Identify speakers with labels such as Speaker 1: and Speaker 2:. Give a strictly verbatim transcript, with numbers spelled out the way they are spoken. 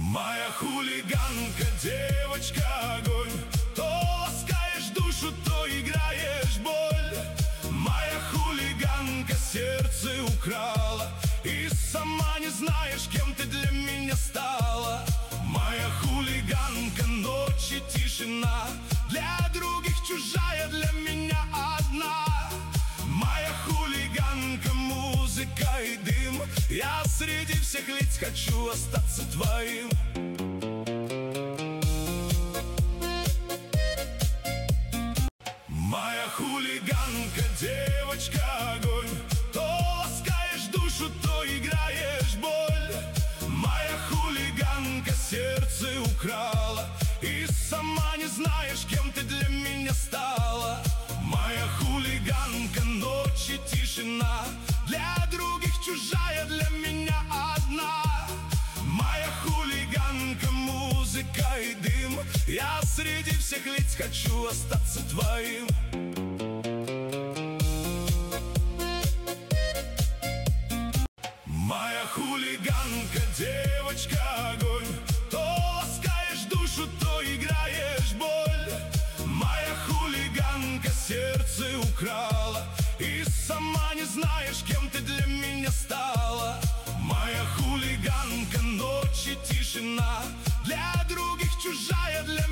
Speaker 1: Моя хулиганка, девочка, огонь. То ласкаешь душу, то играешь боль. Моя хулиганка сердце украла, и сама не знаешь, кем ты для меня стала. Моя хулиганка, ночи тишина, для других чужая, для меня одна. Моя хулиганка, музыка и дым, я среди всех лиц хочу остаться твоим. Моя хулиганка, девочка, огонь. То ласкаешь душу, то играешь боль. Моя хулиганка сердце украла, и сама не знаешь, кем ты для меня стала. Моя хулиганка, ночи тишина, для других чужая, для меня одна. Моя хулиганка, музыка и дым, я среди всех лиц хочу остаться твоим. Моя хулиганка, девочка, огонь. То ласкаешь душу, то играешь боль. Моя хулиганка сердце украла, и сама не знаешь, кем ты для меня стала. Моя хулиганка, ночи тишина, для других чужая.